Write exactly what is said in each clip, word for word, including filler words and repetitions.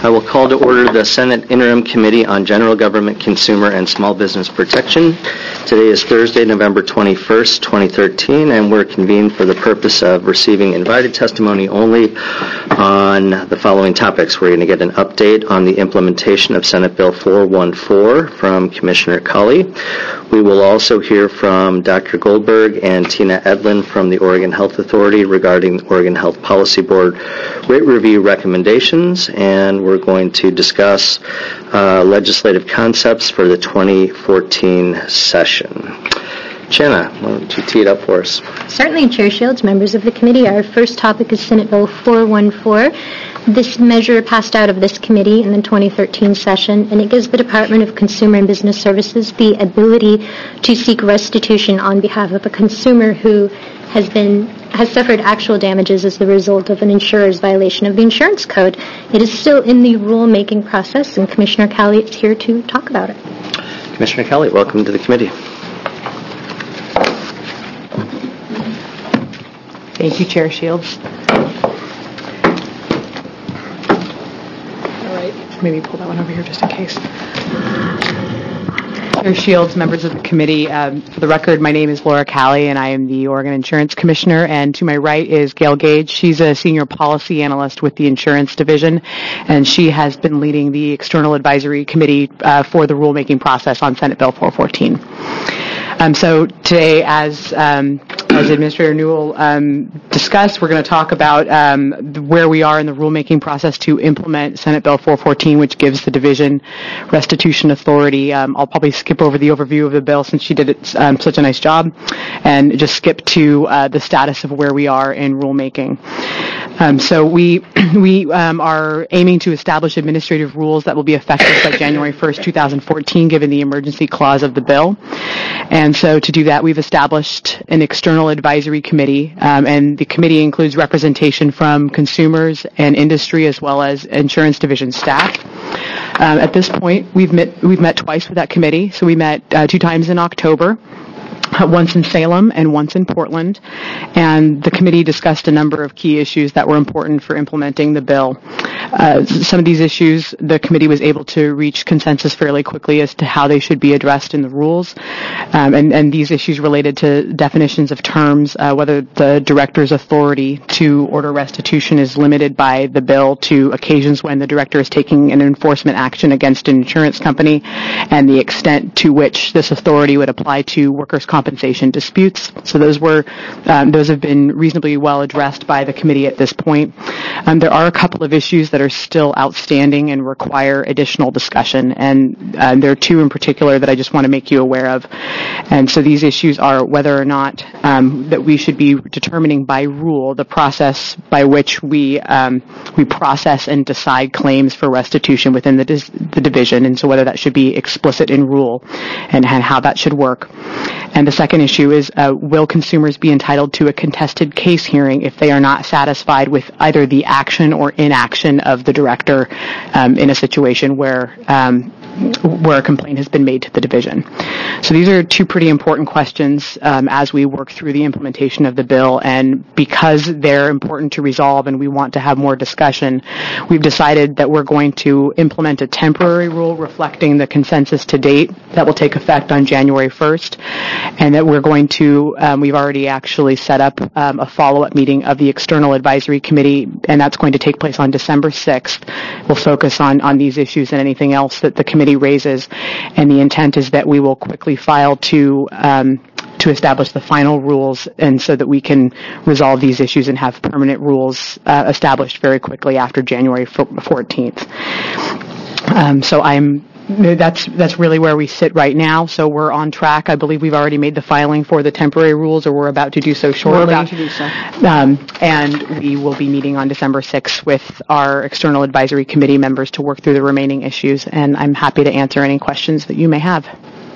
I will call to order the Senate Interim Committee on General Government, Consumer, and Small Business Protection. Today is Thursday, November twenty-first, twenty thirteen, and we're convened for the purpose of receiving invited testimony only on the following topics. We're going to get an update on the implementation of Senate Bill four one four from Commissioner Colley. We will also hear from Doctor Goldberg and Tina Edlin from the Oregon Health Authority regarding the Oregon Health Policy Board rate review recommendations, and we're going to discuss uh, legislative concepts for the twenty fourteen session. Jenna, why don't you tee it up for us? Certainly, Chair Shields, members of the committee. Our first topic is Senate Bill four one four. This measure passed out of this committee in the twenty thirteen session, and it gives the Department of Consumer and Business Services the ability to seek restitution on behalf of a consumer who has been has suffered actual damages as the result of an insurer's violation of the insurance code. It is still in the rulemaking process, and Commissioner Colley is here to talk about it. Commissioner Colley, welcome to the committee. Thank you, Chair Shields. All right, maybe pull that one over here just in case. Chair Shields, members of the committee, um, for the record, my name is Laura Colley, and I am the Oregon Insurance Commissioner, and to my right is Gail Gage. She's a senior policy analyst with the Insurance Division, and she has been leading the External Advisory Committee uh, for the rulemaking process on Senate Bill four fourteen. Um, so today, as um, as Administrator Newell um, discussed, we're going to talk about um, where we are in the rulemaking process to implement Senate Bill four fourteen, which gives the division restitution authority. Um, I'll probably skip over the overview of the bill since she did it, um, such a nice job, and just skip to uh, the status of where we are in rulemaking. Um, so we we um, are aiming to establish administrative rules that will be effective by January first, twenty fourteen, given the emergency clause of the bill. And so to do that, we've established an external advisory committee, um, and the committee includes representation from consumers and industry as well as insurance division staff. Um, at this point, we've met we've met twice with that committee. So we met uh, two times in October. Once in Salem and once in Portland, and the committee discussed a number of key issues that were important for implementing the bill. Uh, some of these issues, the committee was able to reach consensus fairly quickly as to how they should be addressed in the rules, um, and, and these issues related to definitions of terms, uh, whether the director's authority to order restitution is limited by the bill to occasions when the director is taking an enforcement action against an insurance company, and the extent to which this authority would apply to workers' compensation disputes. So those were, um, those have been reasonably well addressed by the committee at this point. Um, there are a couple of issues that are still outstanding and require additional discussion, and uh, there are two in particular that I just want to make you aware of. And so these issues are whether or not um, that we should be determining by rule the process by which we um, we process and decide claims for restitution within the, dis- the division, and so whether that should be explicit in rule and, and how that should work. And the second issue is, uh, will consumers be entitled to a contested case hearing if they are not satisfied with either the action or inaction of the director um, in a situation where um, where a complaint has been made to the division? So these are two pretty important questions um, as we work through the implementation of the bill, and because they're important to resolve and we want to have more discussion, we've decided that we're going to implement a temporary rule reflecting the consensus to date that will take effect on January first, and that we're going to, um, we've already actually set up um, a follow-up meeting of the External Advisory Committee, and that's going to take place on December sixth. We'll focus on, on these issues and anything else that the committee raises, and the intent is that we will quickly file to um, to establish the final rules, and so that we can resolve these issues and have permanent rules uh, established very quickly after January fourteenth. Um, so I'm That's that's really where we sit right now. So we're on track. I believe we've already made the filing for the temporary rules, or we're about to do so shortly. We're about to do so. Um, and we will be meeting on December sixth with our External Advisory Committee members to work through the remaining issues. And I'm happy to answer any questions that you may have.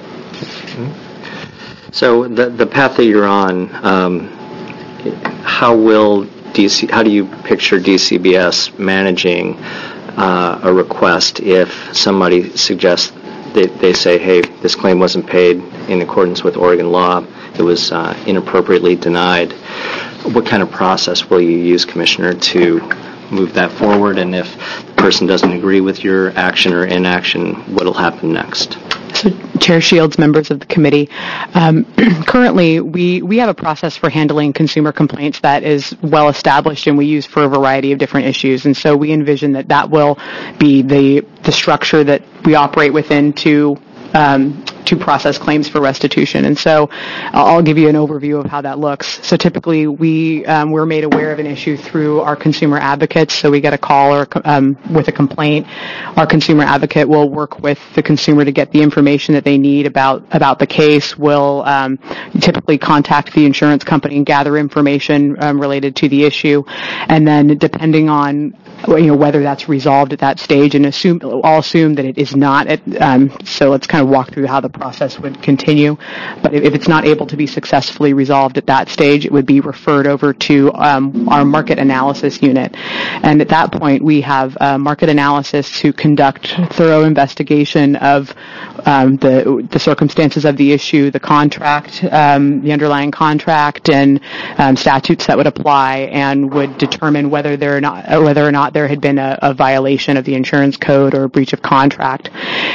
So the the path that you're on, um, how will D C? How do you picture D C B S managing Uh, a request if somebody suggests that they say, hey, this claim wasn't paid in accordance with Oregon law, it was uh, inappropriately denied? What kind of process will you use, Commissioner, to move that forward, and if the person doesn't agree with your action or inaction, what will happen next? So, Chair Shields, members of the committee, um, currently we, we have a process for handling consumer complaints that is well established and we use for a variety of different issues. And so we envision that that will be the, the structure that we operate within to um, to process claims for restitution. And so I'll give you an overview of how that looks. So typically we, um, we're made aware of an issue through our consumer advocates. So we get a call or um, with a complaint. Our consumer advocate will work with the consumer to get the information that they need about, about the case. We'll um, typically contact the insurance company and gather information um, related to the issue. And then depending on you know, whether that's resolved at that stage, and assume, I'll assume that it is not. At, um, so let's kind of walk through how the process would continue. But if, if it's not able to be successfully resolved at that stage, it would be referred over to um, our market analysis unit. And at that point, we have uh, market analysis to conduct thorough investigation of um, the the circumstances of the issue, the contract, um, the underlying contract, and um, statutes that would apply, and would determine whether there or not whether or not there had been a, a violation of the insurance code or a breach of contract,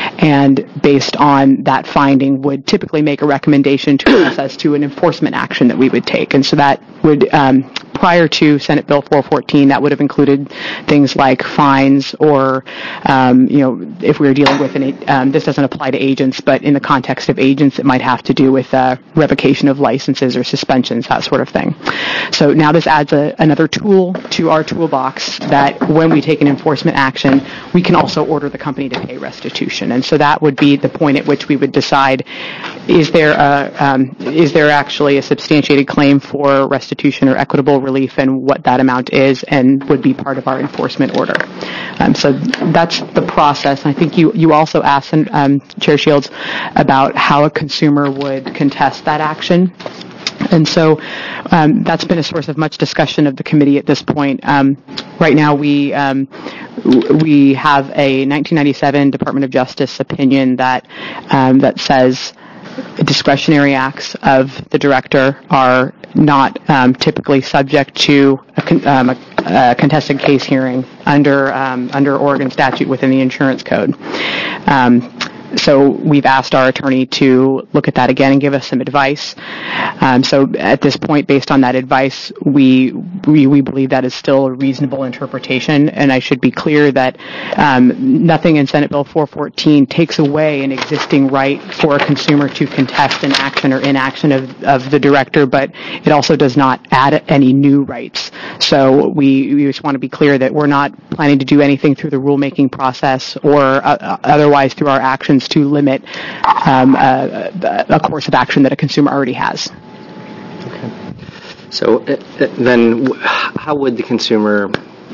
and based on that finding would typically make a recommendation to us as to an enforcement action that we would take. And so that would, um, prior to Senate Bill four fourteen, that would have included things like fines or, um, you know, if we were dealing with an, um, this doesn't apply to agents, but in the context of agents, it might have to do with uh, revocation of licenses or suspensions, that sort of thing. So now this adds a, another tool to our toolbox that when we take an enforcement action, we can also order the company to pay restitution. And so that would be the point at which we would decide, is there a, um, is there actually a substantiated claim for restitution or equitable relief, and what that amount is, and would be part of our enforcement order. Um, so that's the process. I think you, you also asked, um, Chair Shields, about how a consumer would contest that action. And so um, that's been a source of much discussion of the committee at this point. Um, right now we um, we have a nineteen ninety-seven Department of Justice opinion that um, that says discretionary acts of the director are not um, typically subject to a, con- um, a, a contested case hearing under um, under Oregon statute within the insurance code. Um, So we've asked our attorney to look at that again and give us some advice. Um, so at this point, based on that advice, we, we we believe that is still a reasonable interpretation. And I should be clear that um, nothing in Senate Bill four fourteen takes away an existing right for a consumer to contest an action or inaction of, of the director, but it also does not add any new rights. So we, we just want to be clear that we're not planning to do anything through the rulemaking process or uh, otherwise through our actions to limit um, a, a course of action that a consumer already has. Okay. So uh, then how would the consumer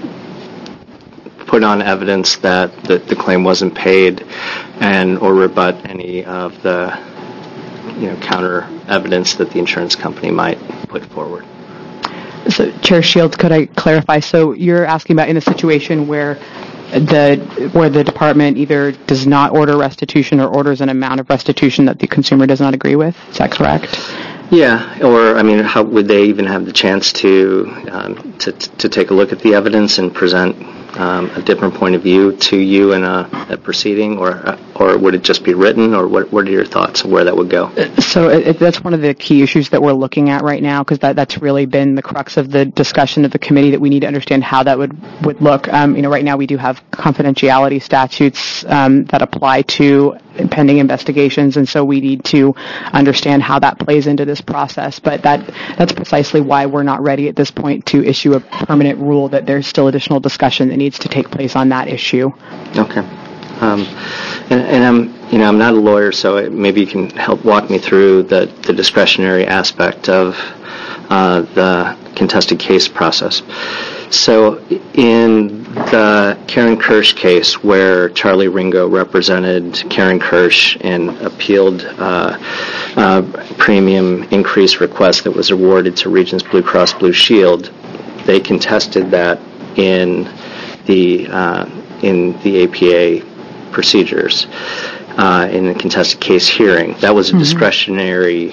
put on evidence that the, the claim wasn't paid and or rebut any of the you know, counter evidence that the insurance company might put forward? So, Chair Shields, could I clarify? So you're asking about in a situation where the where the department either does not order restitution or orders an amount of restitution that the consumer does not agree with. Is that correct? Yeah, or I mean, how would they even have the chance to um, to to take a look at the evidence and present um, a different point of view to you in a, a proceeding, or or would it just be written, or what? What are your thoughts of where that would go? So it, that's one of the key issues that we're looking at right now, because that, that's really been the crux of the discussion of the committee, that we need to understand how that would would look. Um, you know, right now we do have confidentiality statutes um, that apply to pending investigations, and so we need to understand how that plays into this process. But that that's precisely why we're not ready at this point to issue a permanent rule. That there's still additional discussion that needs to take place on that issue. Okay. Um, and, and I'm, you know, I'm not a lawyer, so maybe you can help walk me through the, the discretionary aspect of uh, the contested case process. So in the Karen Kirsch case, where Charlie Ringo represented Karen Kirsch and appealed uh, uh, premium increase request that was awarded to Regions Blue Cross Blue Shield, they contested that in the uh, in the A P A procedures uh, in the contested case hearing. That was a mm-hmm. discretionary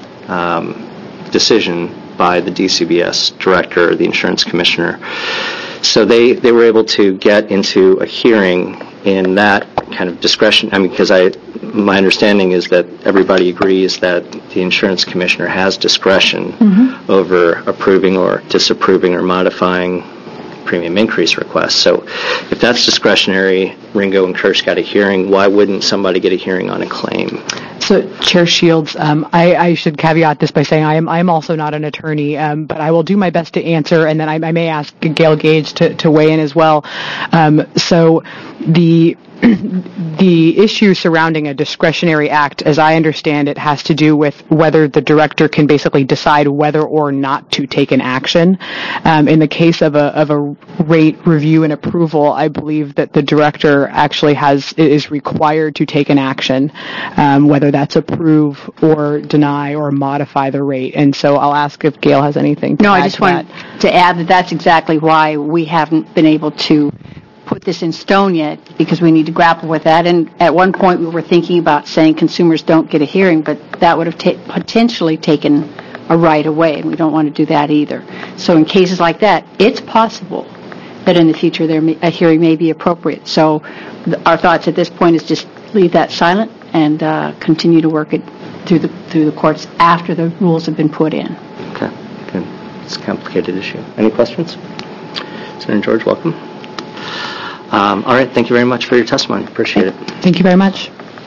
um, decision by the D C B S director or the insurance commissioner. So they, they were able to get into a hearing in that kind of discretion. I mean, because I, my understanding is that everybody agrees that the insurance commissioner has discretion mm-hmm. over approving or disapproving or modifying premium increase requests. So if that's discretionary, Ringo and Kirsch got a hearing, why wouldn't somebody get a hearing on a claim? So, Chair Shields, um, I, I should caveat this by saying I am I am also not an attorney, um, but I will do my best to answer, and then I, I may ask Gail Gage to, to weigh in as well. Um, so the the issue surrounding a discretionary act, as I understand it, has to do with whether the director can basically decide whether or not to take an action. Um, in the case of a of a rate review and approval, I believe that the director actually has is required to take an action, um, whether that's approve or deny or modify the rate. And so I'll ask if Gail has anything to no, add I just to wanted that. to add that that's exactly why we haven't been able to put this in stone yet, because we need to grapple with that. And at one point we were thinking about saying consumers don't get a hearing, but that would have ta- potentially taken a right away, and we don't want to do that either. So in cases like that, it's possible that in the future there may, a hearing may be appropriate. So th- our thoughts at this point is just leave that silent and uh, continue to work it through the through the courts after the rules have been put in. Okay, good. It's a complicated issue. Any questions? Senator George, welcome. Um, all right, thank you very much for your testimony. Appreciate it. Thank you very much.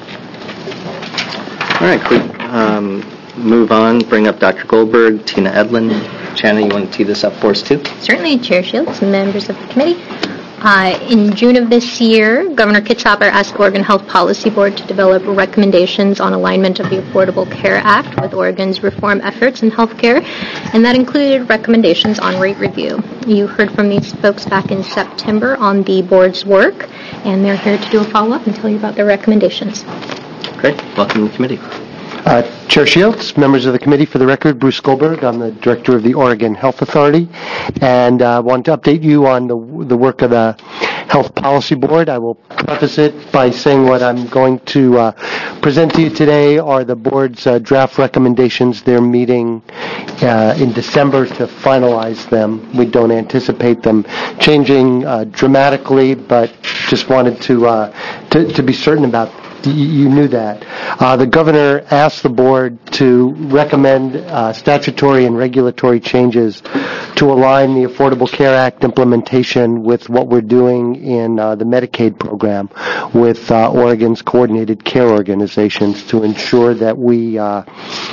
All right, quick. Um, move on, bring up Doctor Goldberg, Tina Edlin. Shanna, you want to tee this up for us too? Certainly, Chair Shields, members of the committee. Uh, in June of this year, Governor Kitzhaber asked Oregon Health Policy Board to develop recommendations on alignment of the Affordable Care Act with Oregon's reform efforts in healthcare, and that included recommendations on rate review. You heard from these folks back in September on the board's work, and they're here to do a follow-up and tell you about their recommendations. Great. Welcome to the committee. Uh, Chair Shields, members of the committee, for the record, Bruce Goldberg. I'm the director of the Oregon Health Authority, and I uh, want to update you on the, the work of the Health Policy Board. I will preface it by saying what I'm going to uh, present to you today are the board's uh, draft recommendations. They're meeting uh, in December to finalize them. We don't anticipate them changing uh, dramatically, but just wanted to, uh, to, to be certain about You knew that. Uh, the governor asked the board to recommend uh, statutory and regulatory changes to align the Affordable Care Act implementation with what we're doing in uh, the Medicaid program with uh, Oregon's coordinated care organizations to ensure that we uh,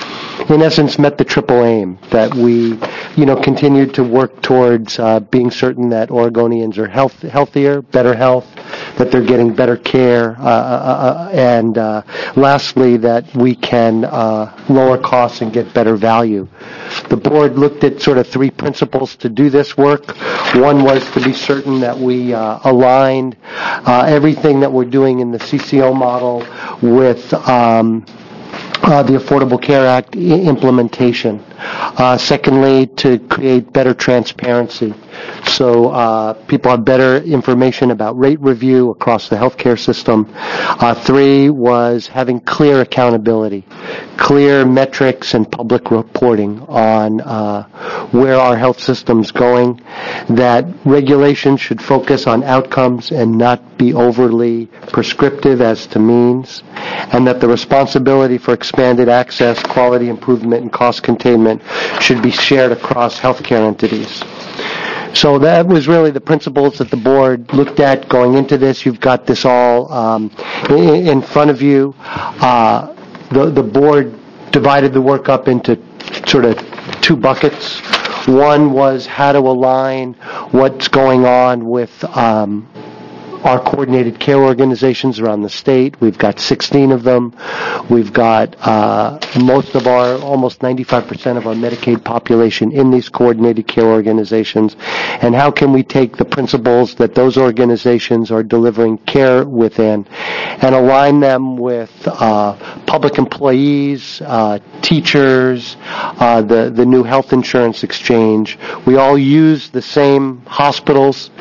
in essence, met the triple aim, that we, you know, continued to work towards uh, being certain that Oregonians are health, healthier, better health, that they're getting better care, uh, uh, and uh, lastly, that we can uh, lower costs and get better value. The board looked at sort of three principles to do this work. One was to be certain that we uh, aligned uh, everything that we're doing in the C C O model with um, Uh, the Affordable Care Act I- implementation. Uh, secondly, to create better transparency. So uh, people have better information about rate review across the healthcare system. Uh, three was having clear accountability, clear metrics and public reporting on uh, where our health system's going, that regulations should focus on outcomes and not be overly prescriptive as to means, and that the responsibility for expanded access, quality improvement, and cost containment should be shared across healthcare entities. So that was really the principles that the board looked at going into this. You've got this all um, in, in front of you. Uh, the, the board divided the work up into sort of two buckets. One was how to align what's going on with um, our coordinated care organizations around the state. We've got sixteen of them. We've got uh, most of our, almost ninety-five percent of our Medicaid population in these coordinated care organizations. And how can we take the principles that those organizations are delivering care within and align them with uh, public employees, uh, teachers, uh, the, the new health insurance exchange. We all use the same hospitals,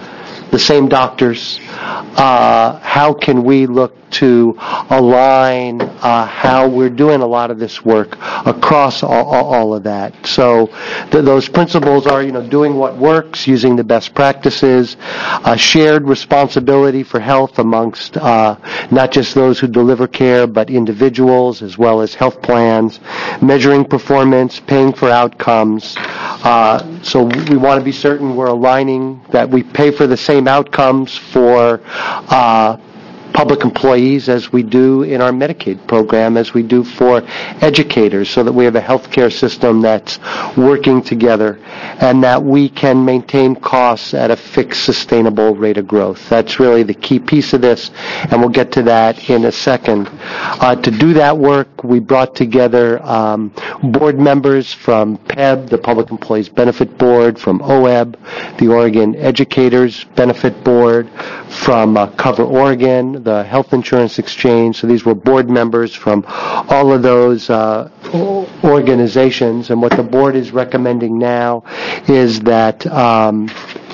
the same doctors. Uh, how can we look to align uh, how we're doing a lot of this work across all, all, all of that? So th- those principles are, you know, doing what works, using the best practices, uh, shared responsibility for health amongst uh, not just those who deliver care, but individuals as well as health plans, measuring performance, paying for outcomes. Uh, so we want to be certain we're aligning that we pay for the same outcomes for uh, public employees as we do in our Medicaid program, as we do for educators, so that we have a healthcare system that's working together and that we can maintain costs at a fixed, sustainable rate of growth. That's really the key piece of this, and we'll get to that in a second. Uh, to do that work, we brought together um, board members from P E B, the Public Employees Benefit Board, from O E B, the Oregon Educators Benefit Board, from uh, Cover Oregon, the Health Insurance Exchange. So these were board members from all of those uh, organizations. And what the board is recommending now is that um,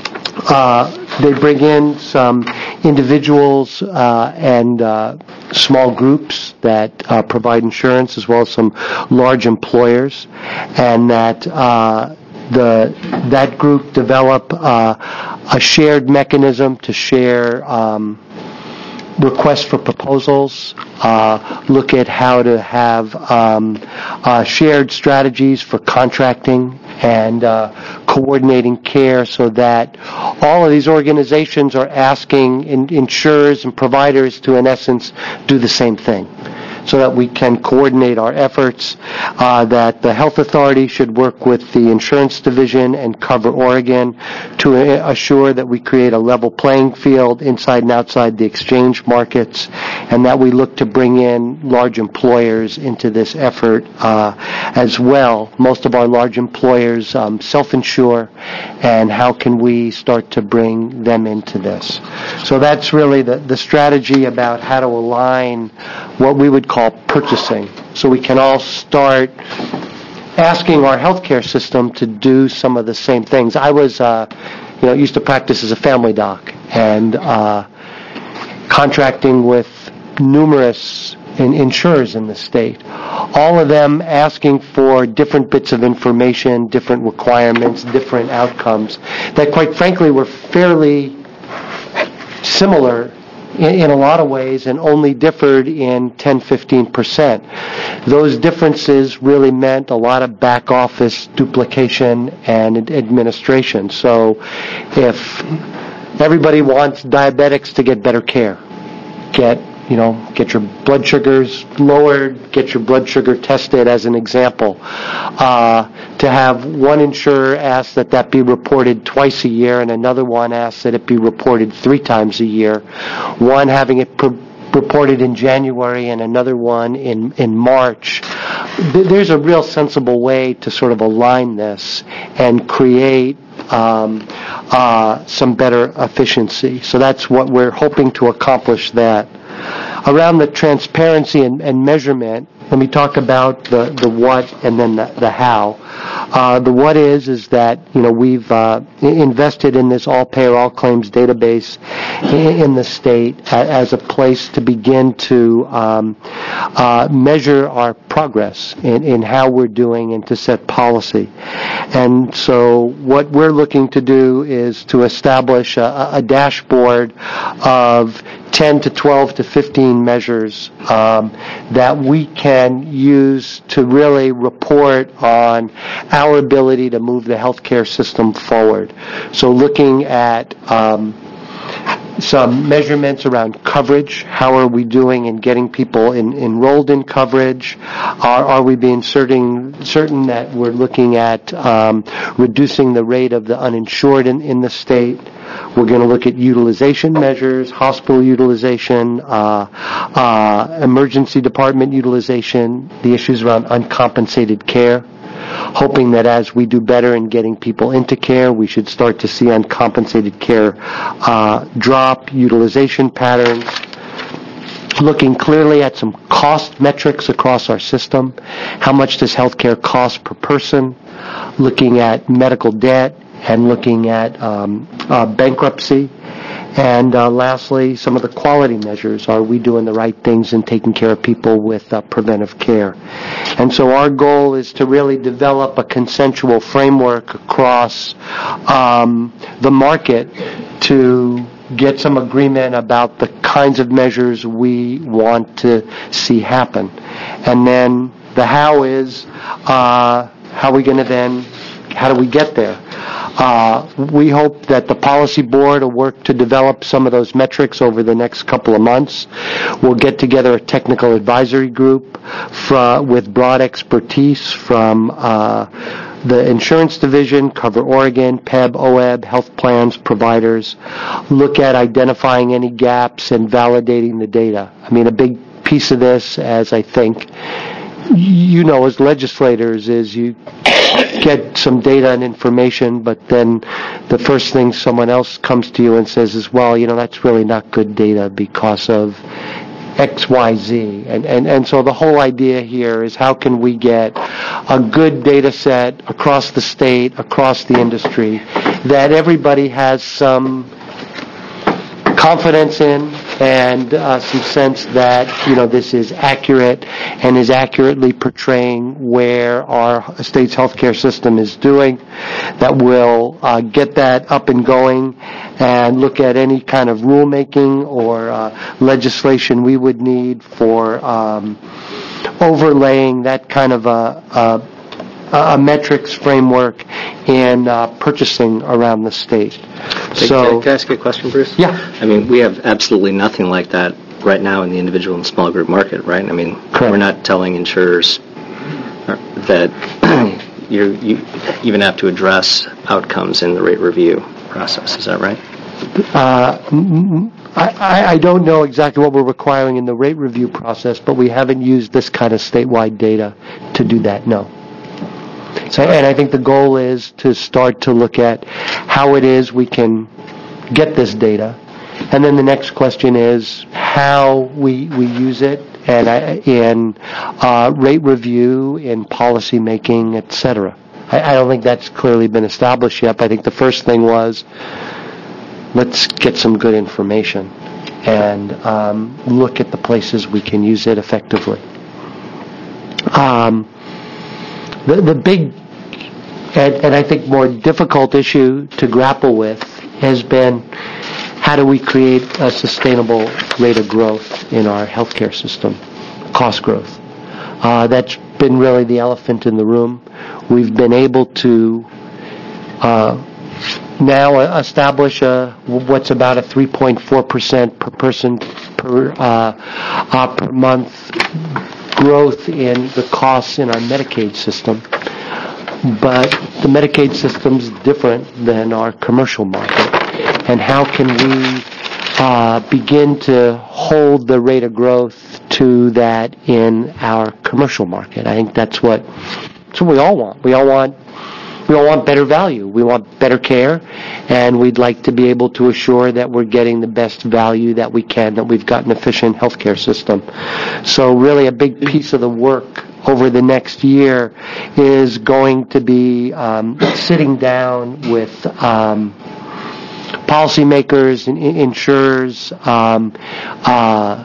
uh, they bring in some individuals uh, and uh, small groups that uh, provide insurance, as well as some large employers, and that uh, the that group develop uh, a shared mechanism to share um, requests for proposals, uh, look at how to have um, uh, shared strategies for contracting and uh, coordinating care, so that all of these organizations are asking in- insurers and providers to, in essence, do the same thing, so that we can coordinate our efforts, uh, that the health authority should work with the insurance division and Cover Oregon to uh, assure that we create a level playing field inside and outside the exchange markets, and that we look to bring in large employers into this effort uh, as well. Most of our large employers um, self-insure, and how can we start to bring them into this? So that's really the, the strategy about how to align what we would call purchasing, so we can all start asking our healthcare system to do some of the same things. I was, uh, you know, used to practice as a family doc, and uh, contracting with numerous in insurers in the state, all of them asking for different bits of information, different requirements, different outcomes that, quite frankly, were fairly similar in, in a lot of ways, and only differed in ten, fifteen percent. Those differences really meant a lot of back office duplication and ad- administration. So if everybody wants diabetics to get better care, get you know, get your blood sugars lowered, get your blood sugar tested, as an example. Uh, to have one insurer ask that that be reported twice a year, and another one ask that it be reported three times a year. One having it pre- reported in January and another one in, in March. There's a real sensible way to sort of align this and create um, uh, some better efficiency. So that's what we're hoping to accomplish that. Around the transparency and, and measurement, let me talk about the, the what and then the, the how. Uh, the what is, is that, you know, we've uh, invested in this all-payer, all-claims database in, in the state as a place to begin to um, uh, measure our progress in, in how we're doing and to set policy. And so what we're looking to do is to establish a, a dashboard of ten to twelve to fifteen measures um, that we can use to really report on our ability to move the healthcare system forward. So looking at um, some measurements around coverage. How are we doing in getting people in, enrolled in coverage? Are, are we being certain, certain that we're looking at um, reducing the rate of the uninsured in, in the state? We're going to look at utilization measures, hospital utilization, uh, uh, emergency department utilization, the issues around uncompensated care, hoping that as we do better in getting people into care, we should start to see uncompensated care uh, drop, utilization patterns, looking clearly at some cost metrics across our system. How much does healthcare cost per person? Looking at medical debt, and looking at um, uh, bankruptcy, And uh, lastly, some of the quality measures. Are we doing the right things and taking care of people with uh, preventive care? And so our goal is to really develop a consensual framework across um, the market to get some agreement about the kinds of measures we want to see happen. And then the how is, uh, how are we going to then, how do we get there? Uh, we hope that the policy board will work to develop some of those metrics over the next couple of months. We'll get together a technical advisory group fra- with broad expertise from uh, the insurance division, Cover Oregon, P E B, O E B, health plans, providers, look at identifying any gaps and validating the data. I mean, a big piece of this, as I think you know as legislators, is you get some data and information, but then the first thing someone else comes to you and says is, well, you know, that's really not good data because of X, Y, Z. And, and, and so the whole idea here is how can we get a good data set across the state, across the industry, that everybody has some confidence in and uh, some sense that, you know, this is accurate and is accurately portraying where our state's healthcare system is doing, that will uh, get that up and going and look at any kind of rulemaking or uh, legislation we would need for um, overlaying that kind of a, a a metrics framework in uh, purchasing around the state. So, can I, can I ask you a question, Bruce? Yeah. I mean, we have absolutely nothing like that right now in the individual and small group market, right? I mean, Correct. We're not telling insurers that you you even have to address outcomes in the rate review process. Is that right? Uh, I, I don't know exactly what we're requiring in the rate review process, but we haven't used this kind of statewide data to do that, no. So, and I think the goal is to start to look at how it is we can get this data. And then the next question is how we we use it and uh, in uh, rate review, in policy making, et cetera. I, I don't think that's clearly been established yet. But I think the first thing was let's get some good information and um, look at the places we can use it effectively. Um, The, the big and, and I think more difficult issue to grapple with has been how do we create a sustainable rate of growth in our healthcare system, cost growth. Uh, that's been really the elephant in the room. We've been able to uh, now establish a, what's about a three point four percent per person per, uh, uh, per month growth in the costs in our Medicaid system, but the Medicaid system's different than our commercial market. And how can we uh, begin to hold the rate of growth to that in our commercial market? I think that's what that's what we all want. We all want we all want better value. We want better care, and we'd like to be able to assure that we're getting the best value that we can, that we've got an efficient healthcare system. So really a big piece of the work over the next year is going to be um, sitting down with um, policymakers and insurers, um, uh,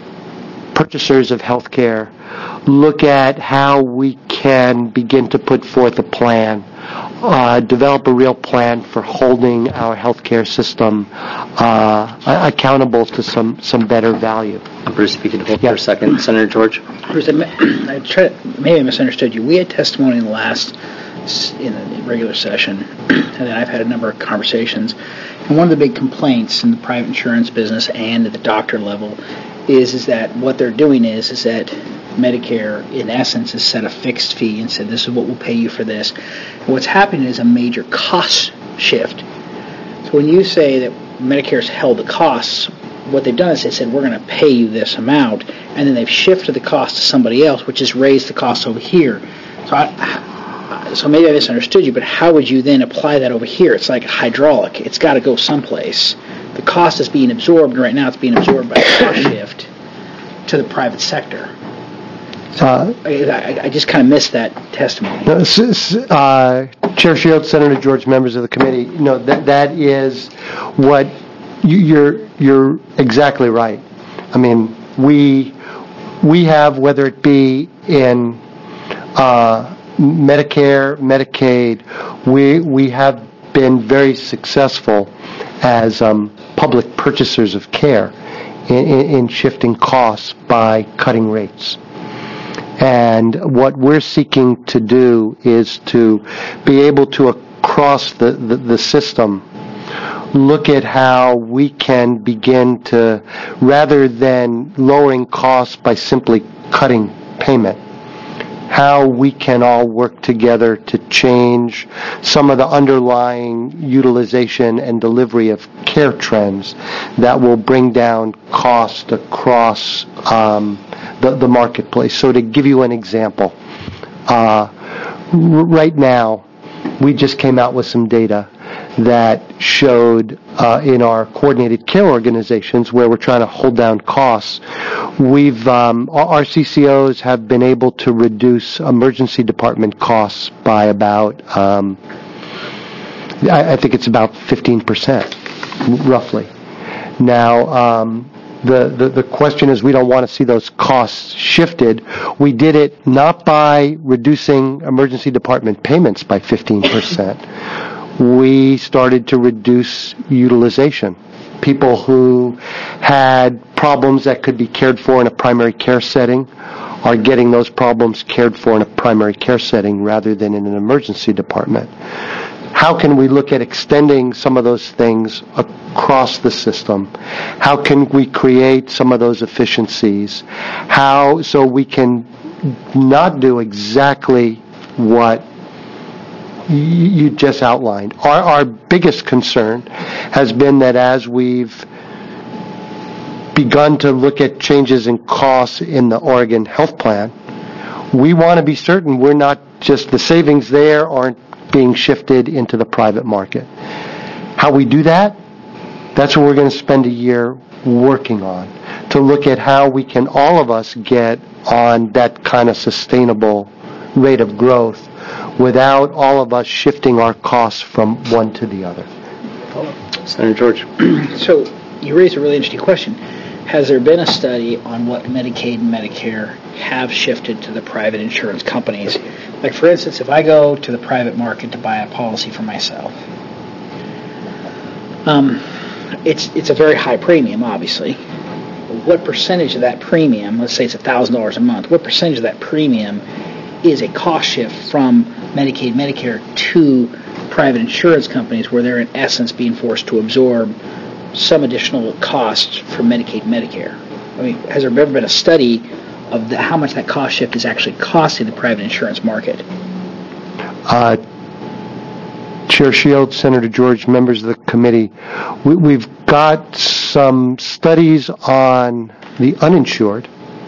purchasers of healthcare, look at how we can begin to put forth a plan, uh, develop a real plan for holding our healthcare system uh, accountable to some, some better value. Bruce, if you could hold Yeah. for a second. Senator George? Bruce, I, I try, maybe I misunderstood you. We had testimony in the last, in the regular session, and then I've had a number of conversations. And one of the big complaints in the private insurance business and at the doctor level is is that what they're doing is is that Medicare, in essence, has set a fixed fee and said, this is what we'll pay you for this. And what's happening is a major cost shift. So when you say that Medicare's held the costs, what they've done is they said, we're going to pay you this amount, and then they've shifted the cost to somebody else, which has raised the cost over here. So I, so maybe I misunderstood you, but how would you then apply that over here? It's like hydraulic. It's got to go someplace. The cost is being absorbed, and right now it's being absorbed by a cost shift to the private sector. So Uh, I, I just kind of missed that testimony. Uh, s- s- uh, Chair Shields, Senator George, members of the committee, you know, that that is what you, you're you're exactly right. I mean, we we have, whether it be in uh, Medicare, Medicaid, we we have been very successful as um, public purchasers of care in, in, in shifting costs by cutting rates. And what we're seeking to do is to be able to, across the, the, the system, look at how we can begin to, rather than lowering costs by simply cutting payment, how we can all work together to change some of the underlying utilization and delivery of care trends that will bring down cost across um, the, the marketplace. So to give you an example, uh, r- right now we just came out with some data that showed uh, in our coordinated care organizations where we're trying to hold down costs, we've um, our C C Os have been able to reduce emergency department costs by about um, I, I think it's about fifteen percent, roughly. Now, um, the, the the question is, we don't want to see those costs shifted. We did it not by reducing emergency department payments by fifteen percent. We started to reduce utilization. People who had problems that could be cared for in a primary care setting are getting those problems cared for in a primary care setting rather than in an emergency department. How can we look at extending some of those things across the system? How can we create some of those efficiencies? How, so we can not do exactly what you just outlined. Our, our biggest concern has been that as we've begun to look at changes in costs in the Oregon Health Plan, we want to be certain we're not just, the savings there aren't being shifted into the private market. How we do that, that's what we're going to spend a year working on, to look at how we can, all of us, get on that kind of sustainable rate of growth without all of us shifting our costs from one to the other. Senator George. So you raised a really interesting question. Has there been a study on what Medicaid and Medicare have shifted to the private insurance companies? Like, for instance, if I go to the private market to buy a policy for myself, um, it's it's a very high premium, obviously. What percentage of that premium, let's say it's one thousand dollars a month, what percentage of that premium is a cost shift from Medicaid, Medicare to private insurance companies, where they're in essence being forced to absorb some additional costs from Medicaid, Medicare? I mean, has there ever been a study of the, how much that cost shift is actually costing the private insurance market? Uh, Chair Shields, Senator George, members of the committee, we, we've got some studies on the uninsured,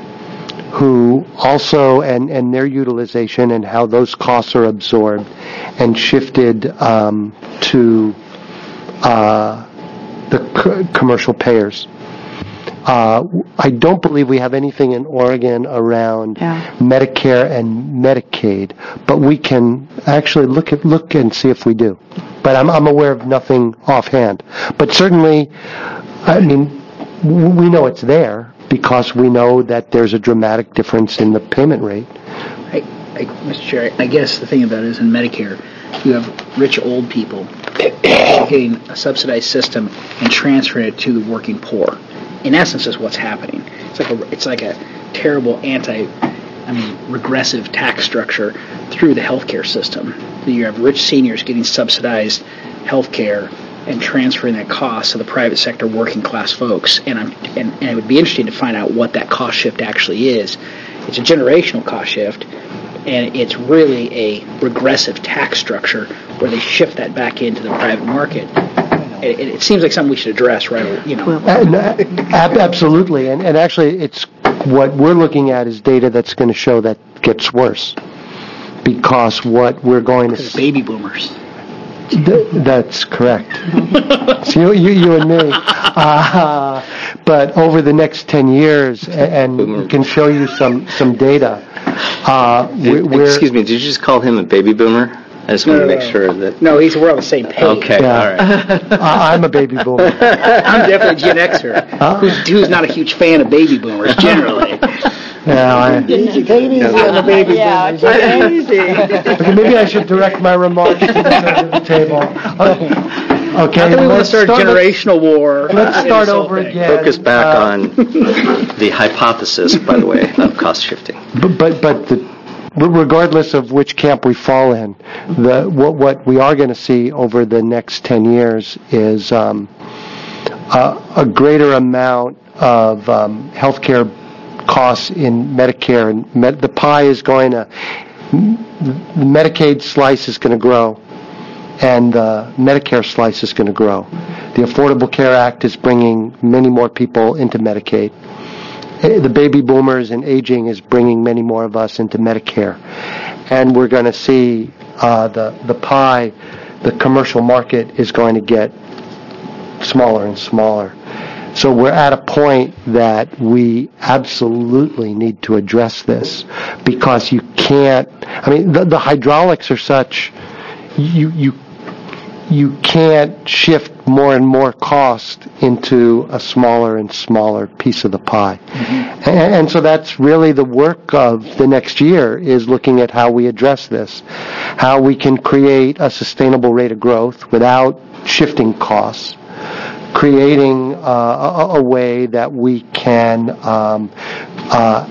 who also, and, and their utilization and how those costs are absorbed and shifted um, to uh, the c- commercial payers. Uh, I don't believe we have anything in Oregon around Yeah. Medicare and Medicaid, but we can actually look at look and see if we do. But I'm I'm aware of nothing offhand. But certainly, I mean, w- we know it's there because we know that there's a dramatic difference in the payment rate. I, I, Mister Chair, I guess the thing about it is in Medicare, you have rich old people getting a subsidized system and transferring it to the working poor. In essence, is what's happening. It's like a, it's like a terrible anti, I mean, regressive tax structure through the healthcare system. You have rich seniors getting subsidized healthcare and transferring that cost to the private sector working class folks. And I'm and, and it would be interesting to find out what that cost shift actually is. It's a generational cost shift, and it's really a regressive tax structure where they shift that back into the private market. It, it, it seems like something we should address, right? You know, And, uh, ab- absolutely, and, and actually, it's what we're looking at is data that's going to show that gets worse, because what we're going to because baby boomers. Th- that's correct. So you, you, you and me. Uh, but over the next ten years, and, and we can show you some, some data. Uh, we, we're, Excuse me, did you just call him a baby boomer? I just No, want to no, make no. sure that... No, he's, we're on the same page. Okay, Yeah. all right. I- I'm a baby boomer. I'm definitely Gen Xer, who's, who's not a huge fan of baby boomers generally. Yeah, I, Easy, take it easy on the baby boomers. okay, maybe I should direct my remarks to the center of the table. Okay, Not that we want to let's start a start- generational war. Let's in start this whole over thing. again. Focus back Uh, on the hypothesis, by the way, of cost shifting. But but, but the, regardless of which camp we fall in, the what what we are going to see over the next ten years is um, a, a greater amount of um, healthcare costs in Medicare, and med, the pie is going to, the Medicaid slice is going to grow, and the Medicare slice is going to grow. The Affordable Care Act is bringing many more people into Medicaid. The baby boomers and aging is bringing many more of us into Medicare. And we're going to see uh, the, the pie, the commercial market is going to get smaller and smaller. So we're at a point that we absolutely need to address this, because you can't, I mean, the, the hydraulics are such, you, you, you can't shift more and more cost into a smaller and smaller piece of the pie. Mm-hmm. And, and so that's really the work of the next year, is looking at how we address this, how we can create a sustainable rate of growth without shifting costs, creating uh, a, a way that we can um, uh,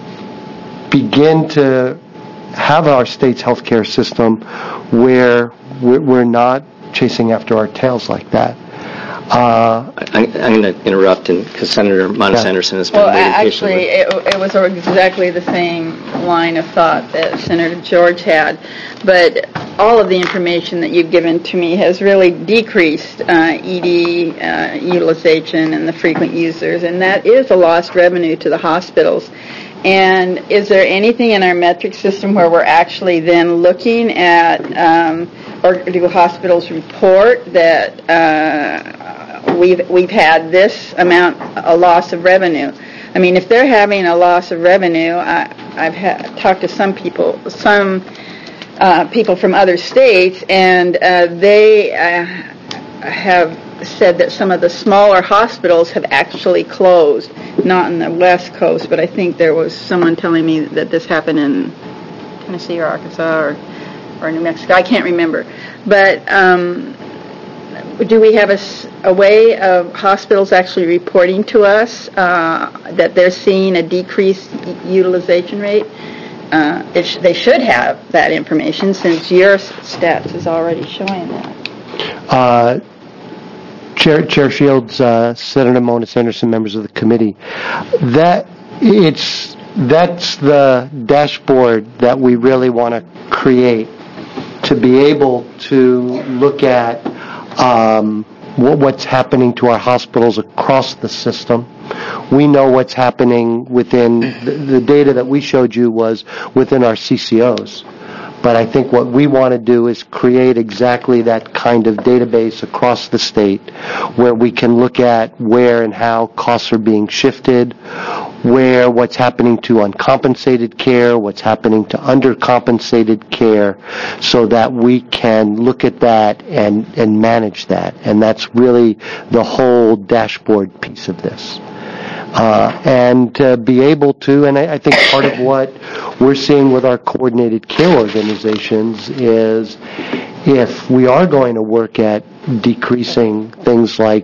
begin to have our state's healthcare system where we're, we're not chasing after our tails like that. Uh, I, I'm going to interrupt, because Senator Monis Yeah. Anderson has been Well, waiting actually, patiently. it, it was exactly the same line of thought that Senator George had, but all of the information that you've given to me has really decreased uh, E D uh, utilization and the frequent users, and that is a lost revenue to the hospitals. And is there anything in our metric system where we're actually then looking at, um, or do hospitals report that uh, we've we've had this amount, a loss of revenue? I mean, if they're having a loss of revenue, I, I've ha- talked to some people, some uh, people from other states, and uh, they uh, have said that some of the smaller hospitals have actually closed, not in the West Coast, but I think there was someone telling me that this happened in Tennessee or Arkansas or, or New Mexico. I can't remember. But um, do we have a, a way of hospitals actually reporting to us uh, that they're seeing a decreased utilization rate? Uh, it sh- they should have that information, since your stats is already showing that. uh, Chair, Chair Shields, uh, Senator Monis Anderson, members of the committee, that it's that's the dashboard that we really want to create, to be able to look at um, what, what's happening to our hospitals across the system. We know what's happening within the, the data that we showed you was within our C C Os. But I think what we want to do is create exactly that kind of database across the state, where we can look at where and how costs are being shifted, where what's happening to uncompensated care, what's happening to undercompensated care, so that we can look at that and, and manage that. And that's really the whole dashboard piece of this. Uh, and to be able to, and I, I think part of what we're seeing with our coordinated care organizations is, if we are going to work at decreasing things like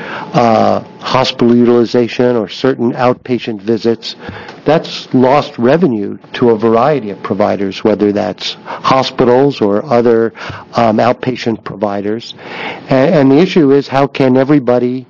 uh, hospital utilization or certain outpatient visits, that's lost revenue to a variety of providers, whether that's hospitals or other um, outpatient providers. And, and the issue is, how can everybody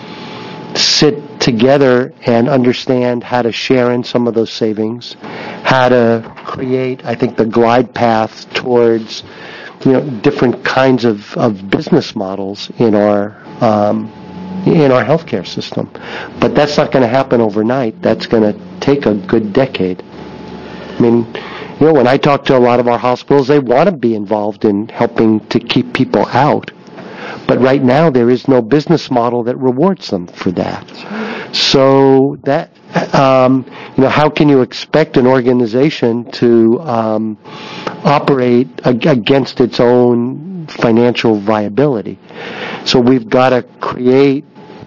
sit together and understand how to share in some of those savings, how to create, I think, the glide path towards, you know, different kinds of, of business models in our um, in our healthcare system. But that's not going to happen overnight. That's going to take a good decade. I mean, you know, when I talk to a lot of our hospitals, they want to be involved in helping to keep people out. But right now, there is no business model that rewards them for that. So that, um, you know, how can you expect an organization to um, operate ag- against its own financial viability? So we've got to create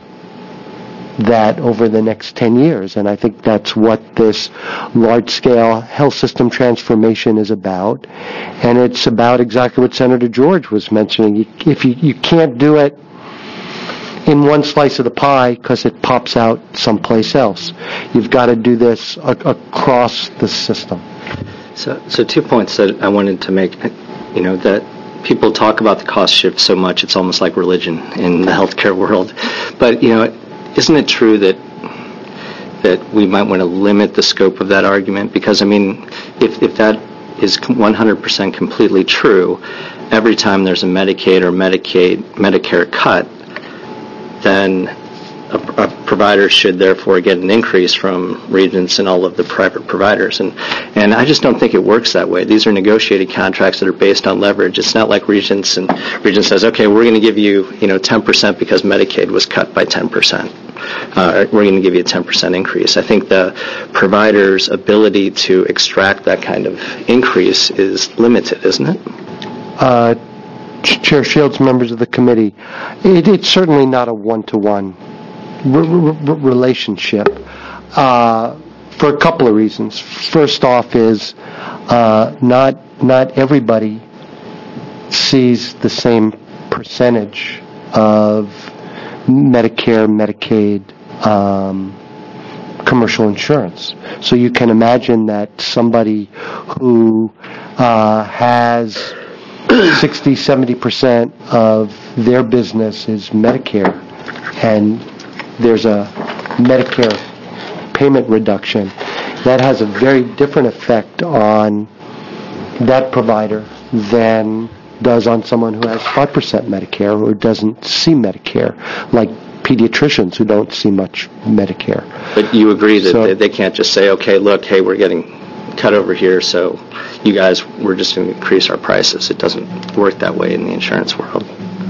that over the next ten years, and I think that's what this large-scale health system transformation is about, and it's about exactly what Senator George was mentioning. You, if you, you can't do it in one slice of the pie because it pops out someplace else. You've got to do this a- across the system. So, so two points that I wanted to make. You know, that people talk about the cost shift so much, it's almost like religion in the healthcare world. But, you know, isn't it true that that we might want to limit the scope of that argument? Because, I mean, if, if that is one hundred percent completely true, every time there's a Medicaid or Medicaid, Medicare cut, then a, a provider should therefore get an increase from Regents and all of the private providers. And and I just don't think it works that way. These are negotiated contracts that are based on leverage. It's not like Regents and Regents says, okay, we're going to give you, you know, ten percent because Medicaid was cut by ten percent. Uh, we're going to give you a ten percent increase. I think the provider's ability to extract that kind of increase is limited, isn't it? Uh, Chair Shields, members of the committee, it, it's certainly not a one-to-one r- r- relationship uh, for a couple of reasons. First off is uh, not not everybody sees the same percentage of Medicare, Medicaid, um, commercial insurance. So you can imagine that somebody who uh, has sixty, seventy percent of their business is Medicare, and there's a Medicare payment reduction, that has a very different effect on that provider than does on someone who has five percent Medicare or doesn't see Medicare, like pediatricians who don't see much Medicare. But you agree that So- they, they can't just say, okay, look, hey, we're getting cut over here, so you guys, we're just going to increase our prices. It doesn't work that way in the insurance world.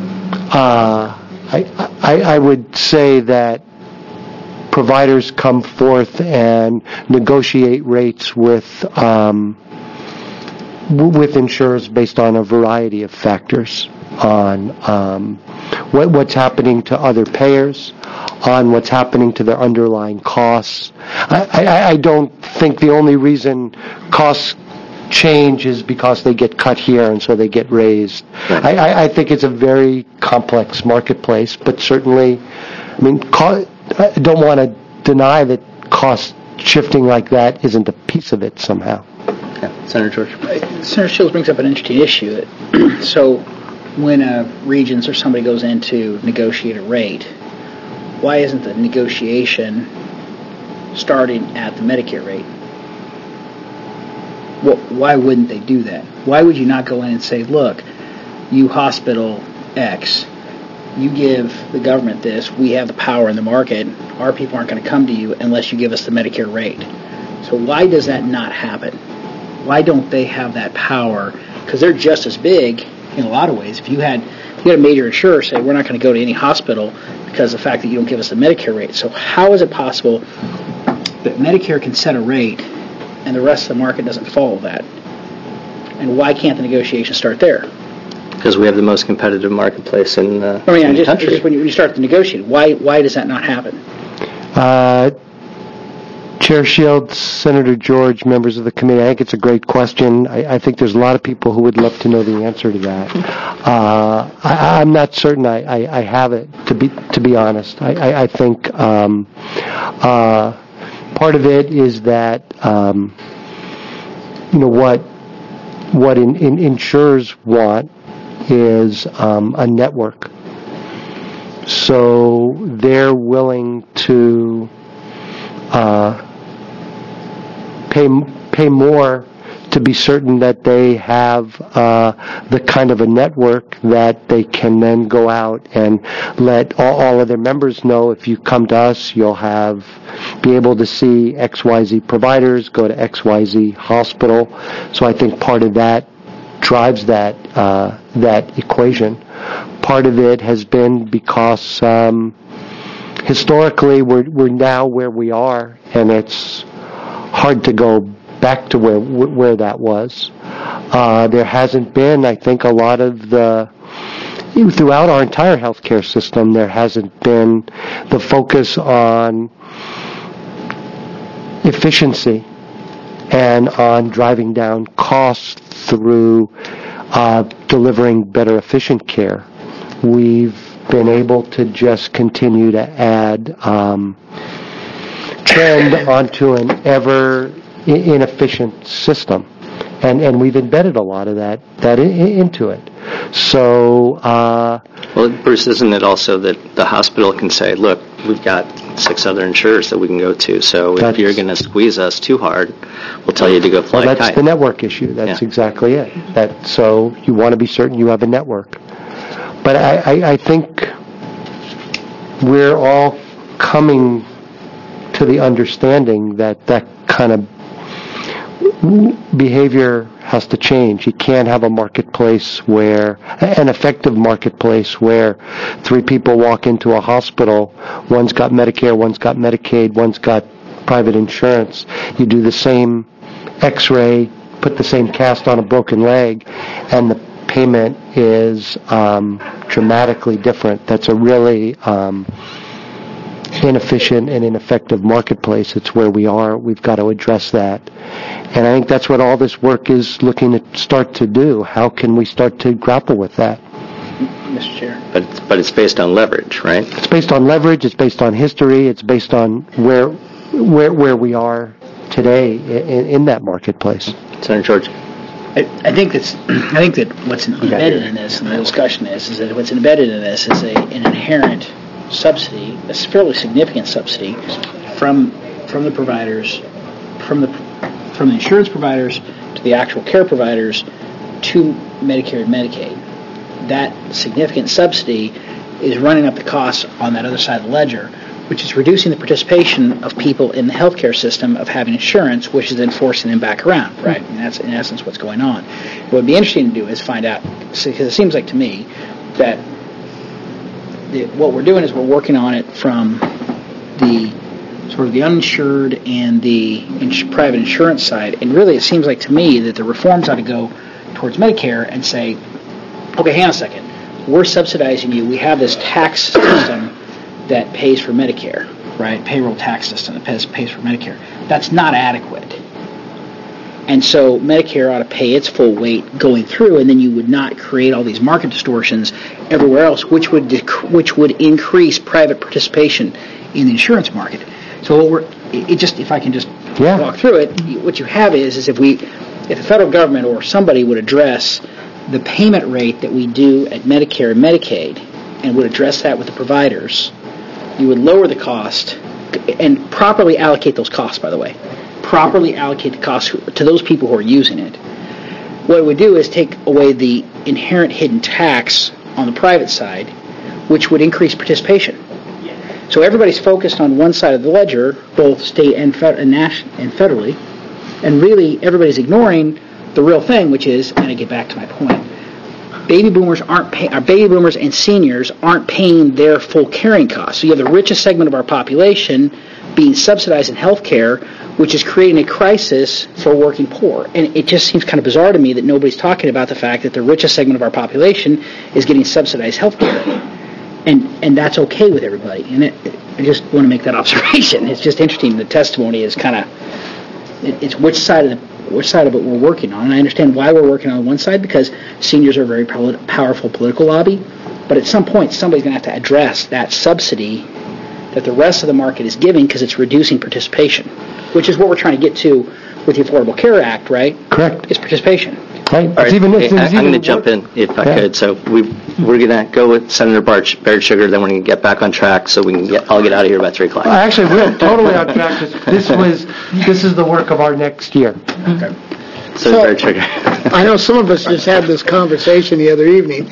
Uh, I, I, I would say that providers come forth and negotiate rates with um, w- with insurers based on a variety of factors, on um, what, what's happening to other payers, on what's happening to their underlying costs. I, I, I don't think the only reason costs change is because they get cut here and so they get raised. Right. I, I, I think it's a very complex marketplace, but certainly, I mean, co- I don't want to deny that cost shifting like that isn't a piece of it somehow. Yeah. Senator George. Senator Shields brings up an interesting issue. That, so when a Regents or somebody goes in to negotiate a rate, why isn't the negotiation starting at the Medicare rate? Well, why wouldn't they do that? Why would you not go in and say, look, you hospital X, you give the government this, we have the power in the market, our people aren't going to come to you unless you give us the Medicare rate. So why does that not happen? Why don't they have that power? Because they're just as big in a lot of ways. If you had if you had a major insurer say, we're not going to go to any hospital because of the fact that you don't give us the Medicare rate. So how is it possible that Medicare can set a rate and the rest of the market doesn't follow that? And why can't the negotiation start there? Because we have the most competitive marketplace in, uh, I mean, in the just, country. just when you, when you start to negotiate, why why does that not happen? Uh, Chair Shields, Senator George, members of the committee, I think it's a great question. I, I think there's a lot of people who would love to know the answer to that. Uh, I, I'm not certain I, I, I have it, to be to be honest. I, I, I think um, uh, part of it is that um, you know what what in, in insurers want is um, a network. So they're willing to uh, pay pay more to be certain that they have uh, the kind of a network that they can then go out and let all, all of their members know, if you come to us, you'll have be able to see X Y Z providers, go to X Y Z hospital. So I think part of that drives that uh, that equation. Part of it has been because um, historically, we're we're now where we are, and it's hard to go back to where where that was. Uh, there hasn't been, I think, a lot of the throughout our entire healthcare system. There hasn't been the focus on efficiency and on driving down costs through uh, delivering better, efficient care. We've been able to just continue to add um, trend onto an ever inefficient system, and and we've embedded a lot of that that in, into it. So, uh, well, Bruce, isn't it also that the hospital can say, look, we've got six other insurers that we can go to, so if you're going to squeeze us too hard, we'll tell you to go fly well, that's kite. the network issue. That's yeah. exactly it. That so you want to be certain you have a network. But I, I, I think we're all coming to the understanding that that kind of behavior has to change. You can't have a marketplace where, an effective marketplace where three people walk into a hospital, one's got Medicare, one's got Medicaid, one's got private insurance. You do the same x-ray, put the same cast on a broken leg, and the payment is um, dramatically different. That's a really um, inefficient and ineffective marketplace. It's where we are. We've got to address that. And I think that's what all this work is looking to start to do. How can we start to grapple with that? Mister Chair. But it's, but it's based on leverage, right? It's based on leverage. It's based on history. It's based on where where where we are today in, in that marketplace. Senator George. I, I think that's. I think that what's embedded in this, and the discussion is, is that what's embedded in this is a, an inherent subsidy, a fairly significant subsidy, from from the providers, from the from the insurance providers to the actual care providers to Medicare and Medicaid. That significant subsidy is running up the costs on that other side of the ledger, which is reducing the participation of people in the healthcare system of having insurance, which is then forcing them back around, right? And that's in essence what's going on. What would be interesting to do is find out, because it seems like to me that the, what we're doing is we're working on it from the sort of the uninsured and the ins- private insurance side, and really it seems like to me that the reforms ought to go towards Medicare and say, okay, hang on a second, we're subsidizing you, we have this tax system that pays for Medicare, right? Payroll tax system that pays, pays for Medicare. That's not adequate. And so Medicare ought to pay its full weight going through, and then you would not create all these market distortions everywhere else, which would dec- which would increase private participation in the insurance market. So what we're, it just, if I can just yeah. walk through it, what you have is, is if we, if the federal government or somebody would address the payment rate that we do at Medicare and Medicaid, and would address that with the providers, you would lower the cost and properly allocate those costs, by the way. Properly allocate the costs to those people who are using it. What it would do is take away the inherent hidden tax on the private side, which would increase participation. So everybody's focused on one side of the ledger, both state and, fed- and, national, and federally, and really everybody's ignoring the real thing, which is, and I get back to my point, baby boomers aren't pay, our baby boomers and seniors aren't paying their full carrying costs. So you have the richest segment of our population being subsidized in health care, which is creating a crisis for working poor. And it just seems kind of bizarre to me that nobody's talking about the fact that the richest segment of our population is getting subsidized health care. And and that's okay with everybody. And it, it, I just want to make that observation. It's just interesting. The testimony is kind of, it, it's which side of the which side of it we're working on. And I understand why we're working on one side, because seniors are a very pow- powerful political lobby. But at some point, somebody's going to have to address that subsidy that the rest of the market is giving, because it's reducing participation, which is what we're trying to get to with the Affordable Care Act, right? Correct. It's participation. Right. All right. It's even, Hey, it's, I- it's I'm even going to jump in, if I Yeah. could. So we, we're going to go with Senator Barch, Baird Sugar, then we're going to get back on track so we can get, I'll get out of here by three o'clock. Uh, actually, we're totally on track. This, this was, this is the work of our next year. Okay. So, So- Baird Sugar. I know some of us just had this conversation the other evening,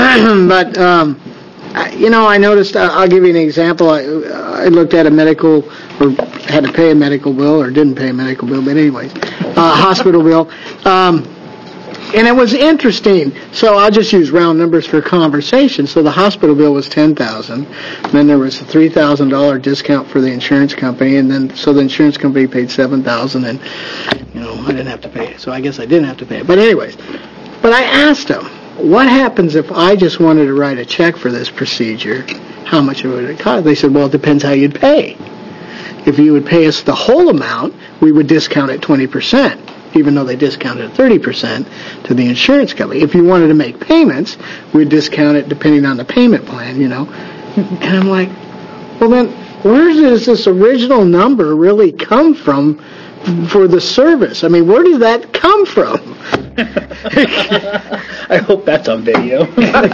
but, um, I- you know, I noticed, uh, I'll give you an example. I, I looked at a medical, or had to pay a medical bill, or didn't pay a medical bill, but anyways, uh, hospital bill. Um, and it was interesting. So I'll just use round numbers for conversation. So the hospital bill was ten thousand dollars. Then there was a three thousand dollars discount for the insurance company, and then so the insurance company paid seven thousand dollars, and you know I didn't have to pay it. So I guess I didn't have to pay it. But anyways, but I asked them, what happens if I just wanted to write a check for this procedure? How much would it cost? They said, well, it depends how you'd pay. If you would pay us the whole amount, we would discount it twenty percent, even though they discounted thirty percent to the insurance company. If you wanted to make payments, we'd discount it depending on the payment plan, you know. And I'm like, well then, where does this original number really come from for the service? I mean, where did that come from? I hope that's on video.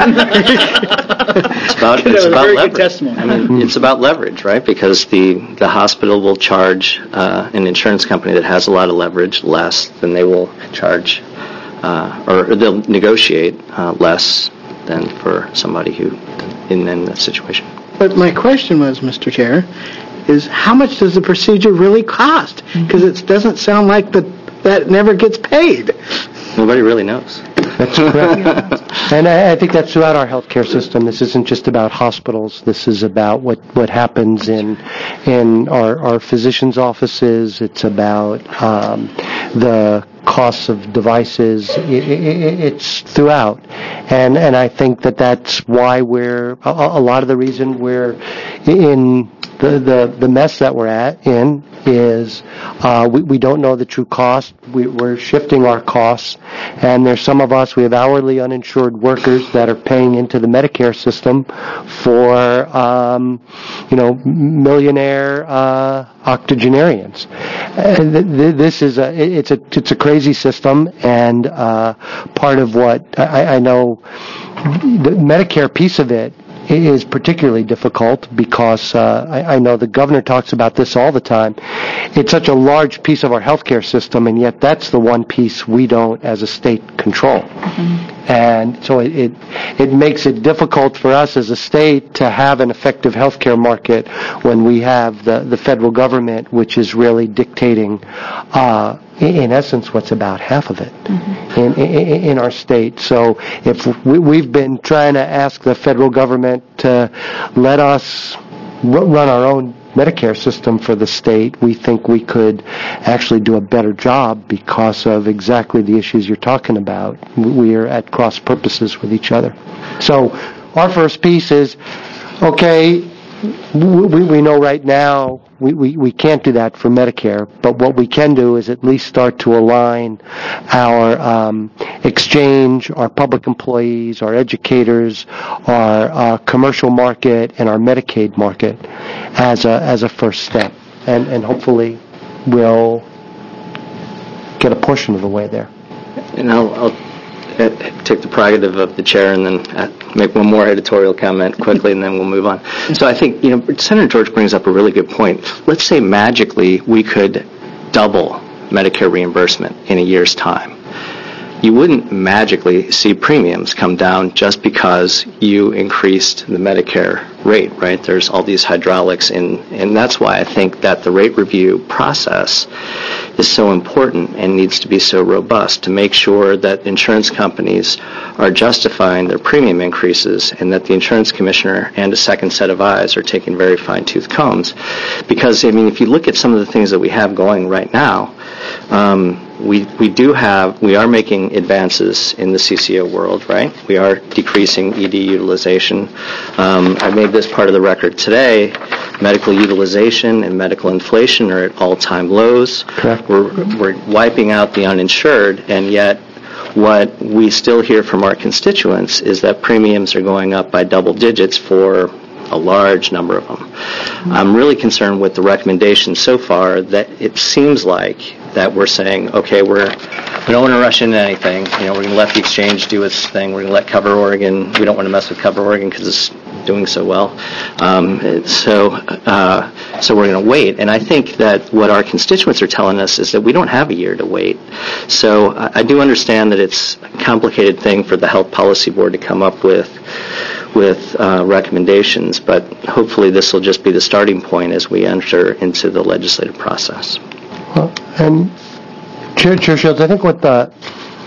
It's about, That it's was a about very good leverage. testimony. I mean, it's about leverage, right? Because the, the hospital will charge uh, an insurance company that has a lot of leverage less than they will charge, uh, or they'll negotiate uh, less than for somebody who, in, in that situation. But my question was, Mister Chair, is how much does the procedure really cost? Because it doesn't sound like the, that never gets paid. Nobody really knows. That's correct. And I, I think that's throughout our healthcare system. This isn't just about hospitals. This is about what, what happens in in our, our physicians' offices. It's about um, the costs of devices. It, it, it's throughout. And and I think that that's why we're, a, a lot of the reason we're in the, the, the mess that we're at in is uh, we, we don't know the true cost. We, we're shifting our costs, and there's some of us, we have hourly uninsured workers that are paying into the Medicare system for, um, you know, millionaire uh, octogenarians. And th- th- this is a, it's a, it's a crazy system, and uh, part of what I, I know, the Medicare piece of it is particularly difficult because uh, I, I know the governor talks about this all the time. It's such a large piece of our healthcare system, and yet that's the one piece we don't, as a state, control. Mm-hmm. And so it, it it makes it difficult for us as a state to have an effective healthcare market when we have the, the federal government, which is really dictating, uh, in, in essence, what's about half of it mm-hmm. in, in in our state. So if we, we've been trying to ask the federal government to let us run our own Medicare system for the state, we think we could actually do a better job because of exactly the issues you're talking about. We are at cross purposes with each other. So our first piece is, okay, we, we know right now we, we, we can't do that for Medicare, but what we can do is at least start to align our um, exchange, our public employees, our educators, our uh, commercial market, and our Medicaid market as a as a first step, and and hopefully we'll get a portion of the way there. And I'll, I'll uh, take the prerogative of the chair and then uh, make one more editorial comment quickly, and then we'll move on. So I think, you know, Senator George brings up a really good point. Let's say magically we could double Medicare reimbursement in a year's time. You wouldn't magically see premiums come down just because you increased the Medicare rate, right? There's all these hydraulics, in, and that's why I think that the rate review process is so important and needs to be so robust to make sure that insurance companies are justifying their premium increases and that the insurance commissioner and a second set of eyes are taking very fine-tooth combs. Because, I mean, if you look at some of the things that we have going right now, um, we we do have, we are making advances in the C C O world, right? We are decreasing E D utilization. Um, I made this part of the record today. Medical utilization and medical inflation are at all-time lows. Correct. We're, we're wiping out the uninsured, and yet what we still hear from our constituents is that premiums are going up by double digits for a large number of them. Mm-hmm. I'm really concerned with the recommendations so far that it seems like that we're saying, okay, we're we don't want to rush into anything. You know, we're going to let the exchange do its thing. We're going to let Cover Oregon. We don't want to mess with Cover Oregon because it's doing so well. Um, it's so uh, so we're going to wait. And I think that what our constituents are telling us is that we don't have a year to wait. So I, I do understand that it's a complicated thing for the Health Policy Board to come up with with uh, recommendations, but hopefully this will just be the starting point as we enter into the legislative process. Well, and Chair, Chair Shields, I think what the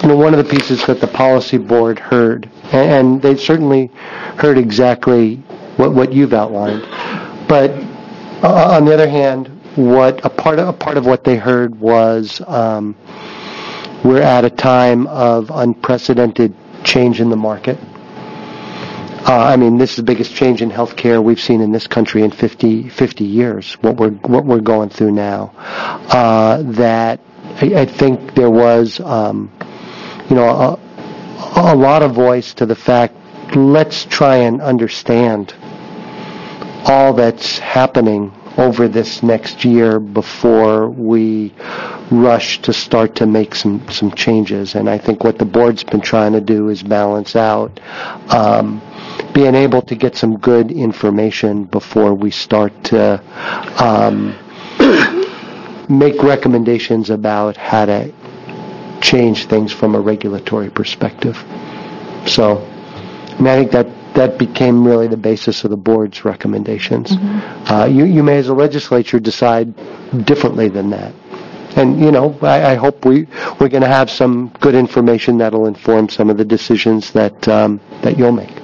you know, one of the pieces that the policy board heard, and, and they certainly heard exactly what, what you've outlined, but uh, on the other hand, what a part of, a part of what they heard was um, we're at a time of unprecedented change in the market. Uh, I mean, this is the biggest change in healthcare we've seen in this country in fifty, fifty years. What we're what we're going through now. Uh, that I, I think there was, um, you know, a, a lot of voice to the fact. Let's try and understand all that's happening over this next year before we rush to start to make some, some changes. And I think what the board's been trying to do is balance out um, being able to get some good information before we start to um, make recommendations about how to change things from a regulatory perspective. So, I mean, I think that that became really the basis of the board's recommendations. Mm-hmm. Uh, you, you may, as a legislature, decide differently than that. And, you know, I, I hope we, we're going to have some good information that will inform some of the decisions that um, that you'll make.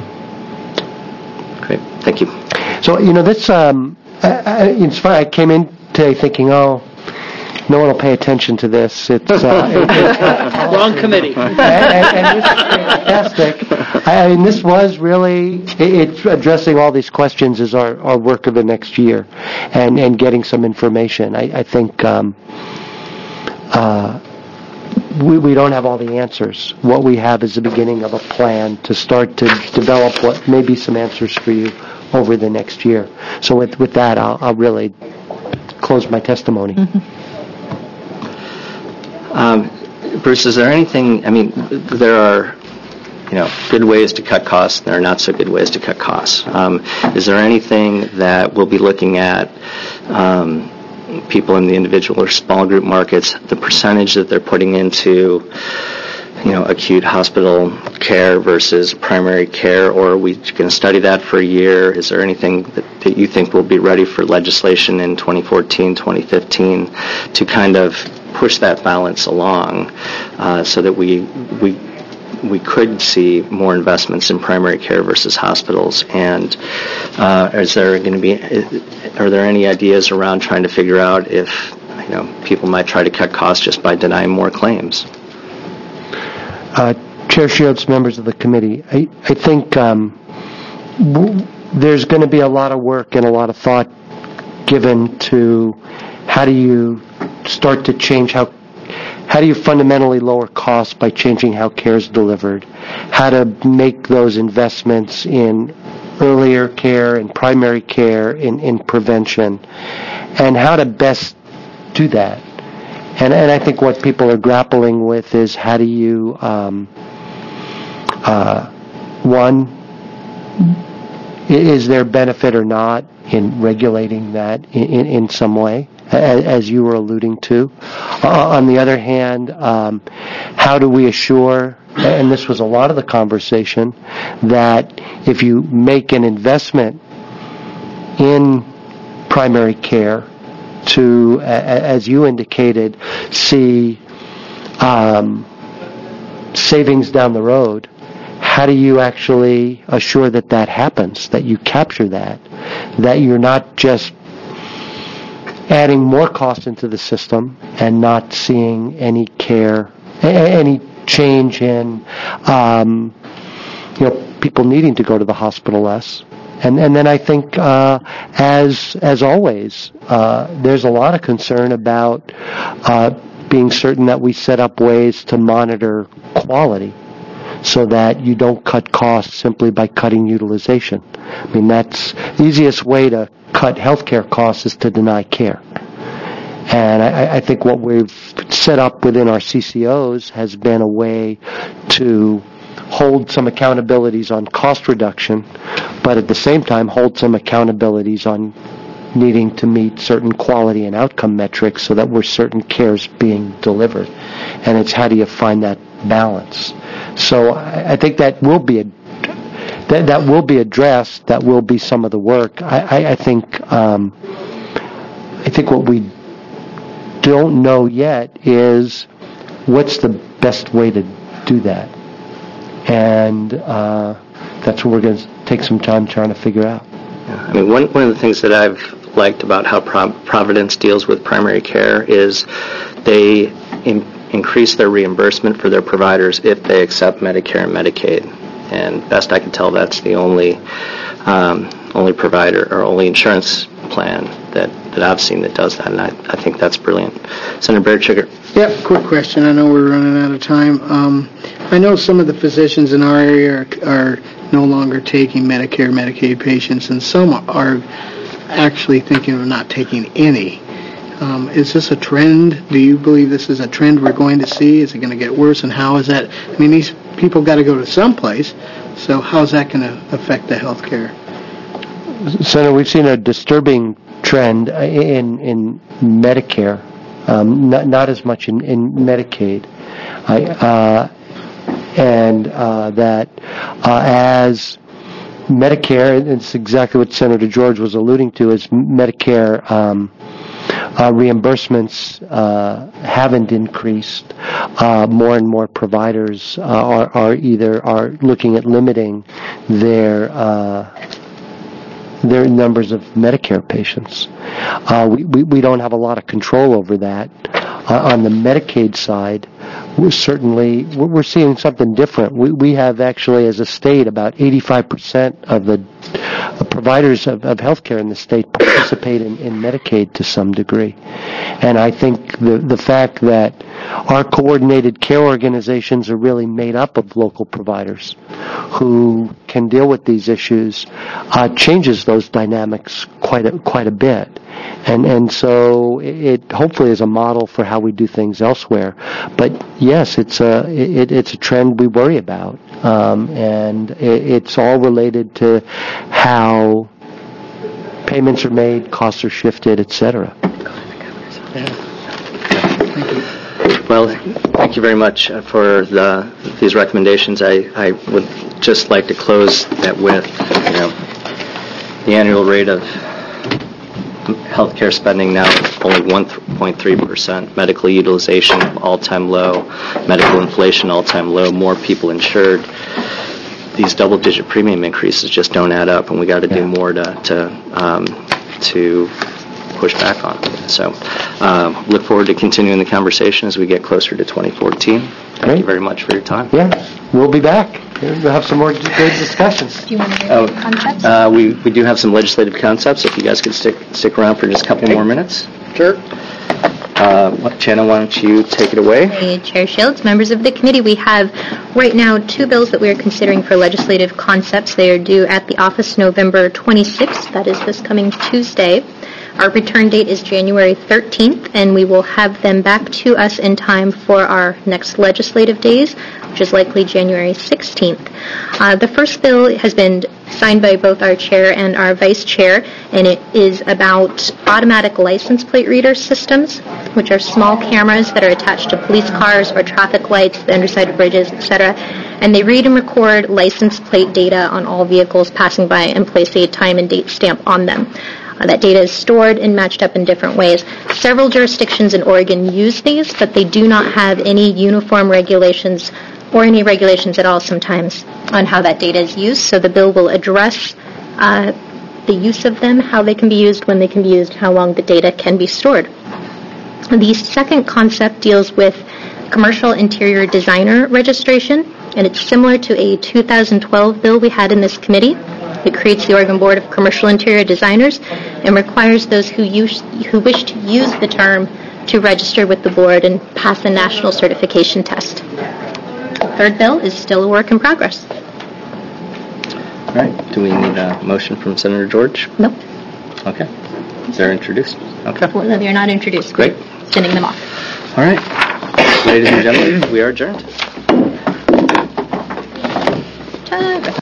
Great. Thank you. So, you know, this, um, I, I, it's funny, I came in today thinking, oh, no one will pay attention to this. It's uh, it, it, wrong committee. And, and, and this is fantastic. I mean, this was really it, it's addressing all these questions is our, our work of the next year, and, and getting some information. I, I think um, uh, we we don't have all the answers. What we have is the beginning of a plan to start to develop what may be some answers for you over the next year. So with with that, I'll, I'll really close my testimony. Mm-hmm. Um, Bruce, is there anything, I mean, there are, you know, good ways to cut costs, and there are not so good ways to cut costs. Um, is there anything that we'll be looking at, um, people in the individual or small group markets, the percentage that they're putting into, you know, acute hospital care versus primary care, or are we going to study that for a year? Is there anything that, that you think will be ready for legislation in twenty fourteen, twenty fifteen to kind of push that balance along uh, so that we we we could see more investments in primary care versus hospitals? And uh, is there going to be, are there any ideas around trying to figure out if, you know, people might try to cut costs just by denying more claims? Uh, Chair Shields, members of the committee, I, I think um, w- there's going to be a lot of work and a lot of thought given to how do you start to change how, how do you fundamentally lower costs by changing how care is delivered, how to make those investments in earlier care and primary care, in, in prevention, and how to best do that. And, and I think what people are grappling with is how do you, um, uh, one, is there benefit or not in regulating that in, in, in some way, as, as you were alluding to? Uh, on the other hand, um, how do we assure, and this was a lot of the conversation, that if you make an investment in primary care, to, as you indicated, see um, savings down the road, how do you actually assure that that happens, that you capture that, that you're not just adding more cost into the system and not seeing any care, any change in, um, you know, people needing to go to the hospital less? And, and then I think, uh, as as always, uh, there's a lot of concern about uh, being certain that we set up ways to monitor quality so that you don't cut costs simply by cutting utilization. I mean, that's the easiest way to cut healthcare costs is to deny care. And I, I think what we've set up within our C C Os has been a way to hold some accountabilities on cost reduction, but at the same time hold some accountabilities on needing to meet certain quality and outcome metrics so that we're certain care is being delivered. And it's how do you find that balance? So I, I think that will be a that that will be addressed. That will be some of the work. I, I, I think um, I think what we don't know yet is what's the best way to do that? And uh, that's what we're going to take some time trying to figure out. I mean, one one of the things that I've liked about how Pro- Providence deals with primary care is they in, increase their reimbursement for their providers if they accept Medicare and Medicaid. And best I can tell, that's the only um, only provider or only insurance plan that, that I've seen that does that, and I, I think that's brilliant. Senator Berg-Trigger. Yep, quick question. I know we're running out of time. Um, I know some of the physicians in our area are, are no longer taking Medicare, Medicaid patients, and some are actually thinking of not taking any. Um, is this a trend? Do you believe this is a trend we're going to see? Is it going to get worse, and how is that? I mean, these people got to go to some place, so how's that going to affect the health care? Senator, we've seen a disturbing trend in in Medicare, um, not not as much in, in Medicaid, I, uh, and uh, that uh, as Medicare, and it's exactly what Senator George was alluding to, is Medicare um, uh, reimbursements uh, haven't increased. Uh, more and more providers uh, are, are either are looking at limiting their uh, their numbers of Medicare patients. Uh, we, we, we don't have a lot of control over that. Uh, on the Medicaid side, we're certainly, we're, we're seeing something different. We, we have actually, as a state, about eighty-five percent of the uh, providers of, of healthcare in the state participate in, in Medicaid to some degree. And I think the, the fact that our coordinated care organizations are really made up of local providers who can deal with these issues uh, changes those dynamics quite a, quite a bit. And and so it hopefully is a model for how we do things elsewhere. But yes, it's a it, it's a trend we worry about, um, and it, it's all related to how payments are made, costs are shifted, et cetera. Well, thank you very much for the, these recommendations. I, I would just like to close that with, you know, the annual rate of healthcare spending now is only one point three percent. Medical utilization all-time low. Medical inflation all-time low. More people insured. These double-digit premium increases just don't add up, and we got to do more to to um, to push back on it. So, um, look forward to continuing the conversation as we get closer to twenty fourteen. Thank Great. you very much for your time. Yeah, we'll be back. We'll have some more good discussions. Do you want to Oh, do concepts? uh, we, we do have some legislative concepts. If you guys could stick stick around for just a couple more minutes. Sure. Uh, what- Jenna, why don't you take it away? Hey, Chair Shields, members of the committee, we have right now two bills that we are considering for legislative concepts. They are due at the office November twenty-sixth, that is this coming Tuesday. Our return date is January thirteenth, and we will have them back to us in time for our next legislative days, which is likely January sixteenth. Uh, the first bill has been signed by both our chair and our vice chair, and it is about automatic license plate reader systems, which are small cameras that are attached to police cars or traffic lights, the underside of bridges, et cetera, and they read and record license plate data on all vehicles passing by and place a time and date stamp on them. Uh, that data is stored and matched up in different ways. Several jurisdictions in Oregon use these, but they do not have any uniform regulations or any regulations at all sometimes on how that data is used. So the bill will address uh, the use of them, how they can be used, when they can be used, how long the data can be stored. The second concept deals with commercial interior designer registration, and it's similar to a two thousand twelve bill we had in this committee. It creates the Oregon Board of Commercial Interior Designers and requires those who use, who wish to use the term to register with the board and pass a national certification test. The third bill is still a work in progress. All right. Do we need a motion from Senator George? Nope. Okay. They're introduced. Okay. Well, they're not introduced. Great. We're sending them off. All right. Ladies and gentlemen, we are adjourned. Ta-da.